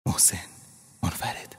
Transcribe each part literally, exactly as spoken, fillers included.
محسن منفرد.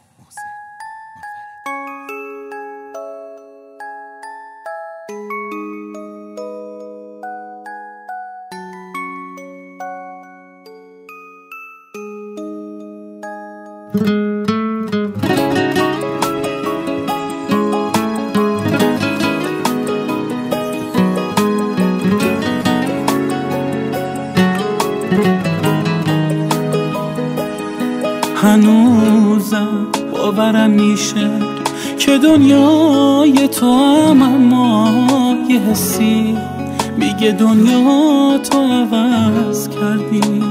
هنوزم باورم میشه که دنیای تو هم، اما یه حسی میگه دنیا تو عوض کردی.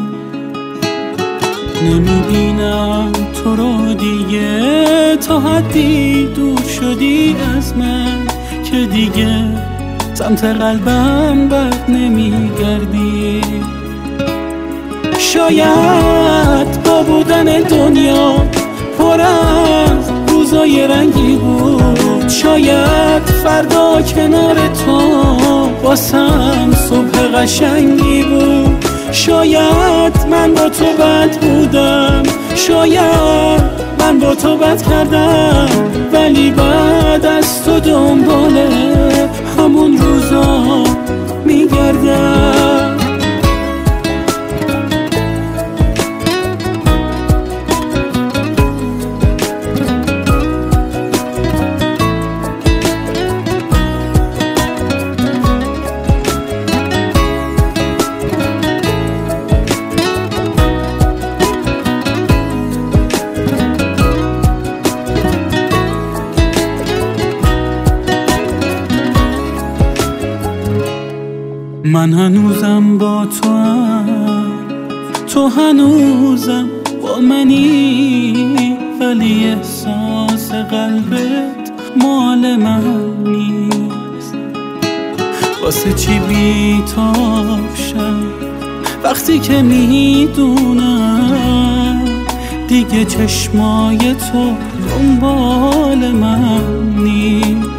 نمیبینم تو رو دیگه، تا حدی دور شدی از من که دیگه سمت قلبم بر نمیگردی. شاید با بودن دنیا پر از روزای رنگی بود، شاید فردا کنار تو واسم صبح قشنگی بود. شاید من با تو بد بودم، شاید من با تو بد کردم، ولی بعد از تو دنباله همون روزا میگردم. من هنوزم با تو هم، تو هنوزم با منی، ولی احساس قلبت مال من نیست. واسه چی بی‌تاب شم وقتی که میدونم دیگه چشمای تو دنبال من نیست.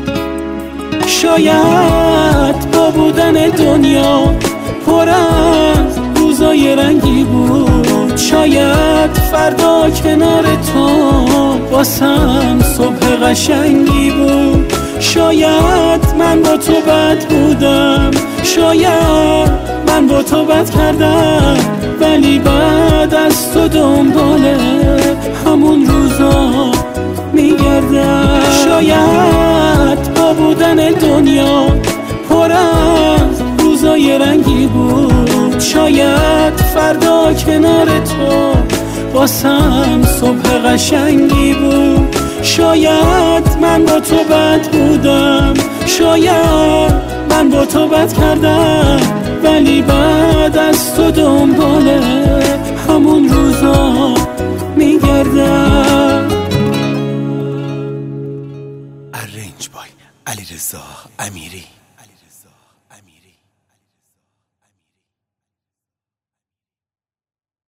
شاید با بودن دنیا پر از روزای رنگی بود، شاید فردا کنار تو واسم صبح قشنگی بود. شاید من با تو بد بودم، شاید من با تو بد کردم، ولی بعد از تو دنباله همون روزا میگردم. شاید با بودن دنیا پر از روزای رنگی بود، شاید فردا کنار تو واسم صبح قشنگی بود. شاید من با تو بد بودم، شاید من با تو بد کردم، ولی بعد از تو دنباله همون روزا میگردم. ارنج بای علیرضا امیری.